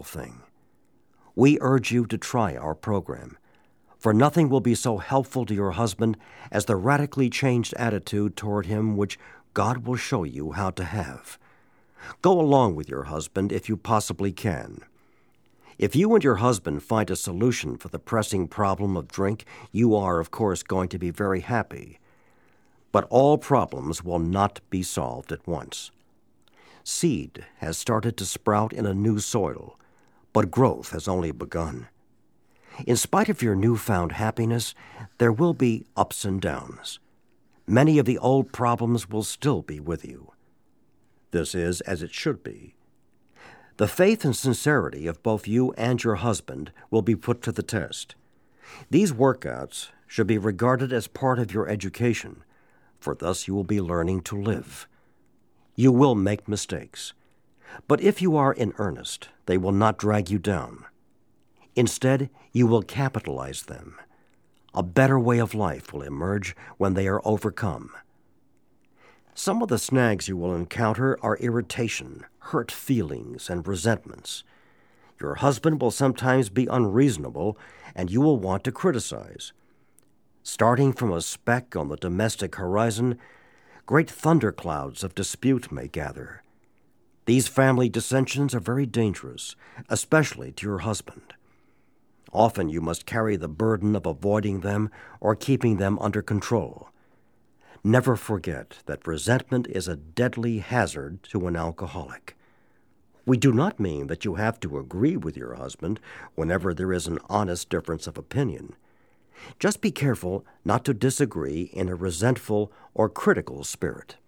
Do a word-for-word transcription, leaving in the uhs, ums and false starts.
wonderful thing. We urge you to try our program, for nothing will be so helpful to your husband as the radically changed attitude toward him which God will show you how to have. Go along with your husband if you possibly can. If you and your husband find a solution for the pressing problem of drink, you are, of course, going to be very happy. But all problems will not be solved at once. Seed has started to sprout in a new soil, but growth has only begun. In spite of your newfound happiness, there will be ups and downs. Many of the old problems will still be with you. This is as it should be. The faith and sincerity of both you and your husband will be put to the test. These workouts should be regarded as part of your education, for thus you will be learning to live. You will make mistakes, but if you are in earnest, they will not drag you down. Instead, you will capitalize them. A better way of life will emerge when they are overcome. Some of the snags you will encounter are irritation, hurt feelings, and resentments. Your husband will sometimes be unreasonable, and you will want to criticize. Starting from a speck on the domestic horizon, great thunderclouds of dispute may gather. These family dissensions are very dangerous, especially to your husband. Often you must carry the burden of avoiding them or keeping them under control. Never forget that resentment is a deadly hazard to an alcoholic. We do not mean that you have to agree with your husband whenever there is an honest difference of opinion. Just be careful not to disagree in a resentful or critical spirit.